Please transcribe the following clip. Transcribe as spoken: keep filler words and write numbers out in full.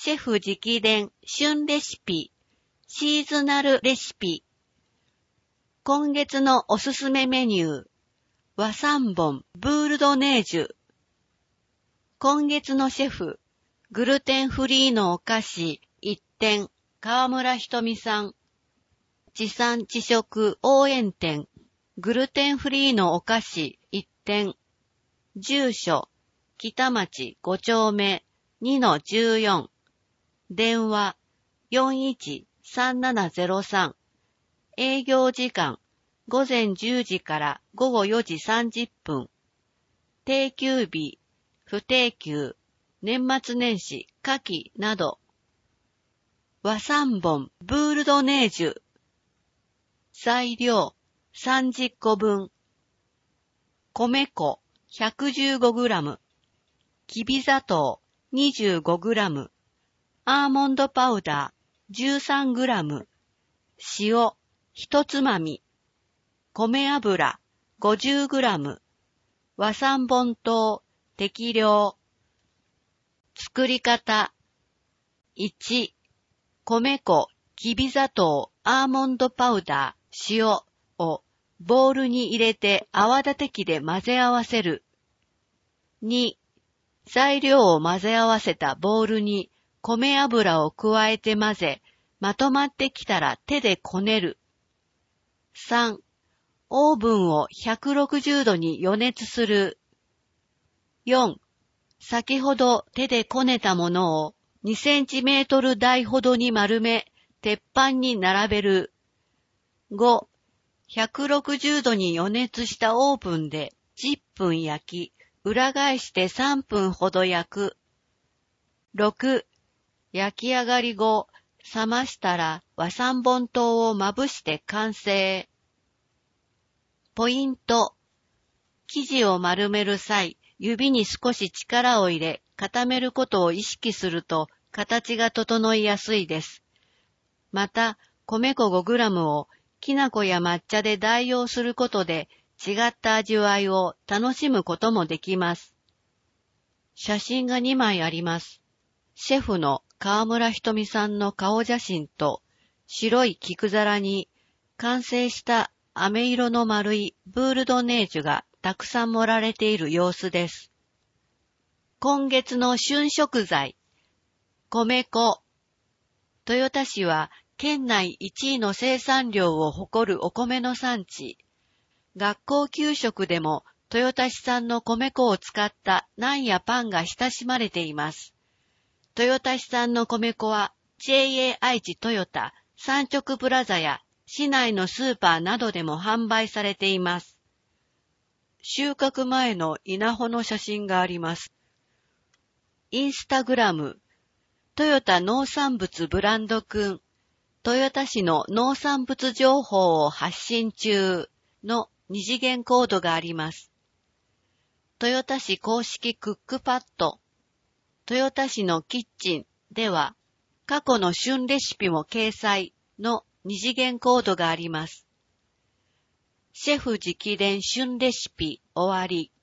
シェフ直伝旬レシピ、シーズナルレシピ。今月のおすすめメニュー、和三盆ブールドネージュ。今月のシェフ、グルテンフリーのお菓子一点、川村ひとみさん。地産地食応援店、グルテンフリーのお菓子一点。住所、北町ご丁目 にのじゅうよん。電話 よんいちさんななゼロさん。営業時間午前じゅうじから午後よじさんじゅっぷん。定休日、不定休、年末年始、夏季など。和三盆ブールドネージュ。材料さんじゅっこぶん。米粉 ひゃくじゅうごグラム。きび砂糖 にじゅうごグラム。アーモンドパウダー じゅうさんグラム。塩ひとつまみ。米油 ごじゅうグラム。和三盆糖適量。作り方。いち、米粉、きび砂糖、アーモンドパウダー、塩をボウルに入れて泡立て器で混ぜ合わせる。に、材料を混ぜ合わせたボウルに米油を加えて混ぜ、まとまってきたら手でこねる。さん、オーブンをひゃくろくじゅうどに予熱する。よん、先ほど手でこねたものをにセンチメートル大ほどに丸め、鉄板に並べる。ご、ひゃくろくじゅうどに予熱したオーブンでじゅっぷん焼き、裏返してさんぷんほど焼く。ろく、焼き上がり後、冷ましたら和三盆糖をまぶして完成。ポイント。生地を丸める際、指に少し力を入れ、固めることを意識すると形が整いやすいです。また、米粉 ごグラム をきな粉や抹茶で代用することで違った味わいを楽しむこともできます。写真がにまいあります。シェフの川村ひとみさんの顔写真と白い菊皿に完成した飴色の丸いブールドネージュがたくさん盛られている様子です。今月の旬食材、米粉。豊田市は県内いちいの生産量を誇るお米の産地。学校給食でも豊田市産の米粉を使ったナンやパンが親しまれています。豊田市産の米粉は ジェーエー 愛知トヨタ、産直プラザや市内のスーパーなどでも販売されています。収穫前の稲穂の写真があります。インスタグラム、トヨタ農産物ブランドくん、豊田市の農産物情報を発信中の二次元コードがあります。豊田市公式クックパッド、豊田市のキッチンでは過去の旬レシピも掲載の二次元コードがあります。シェフ直伝旬レシピ終わり。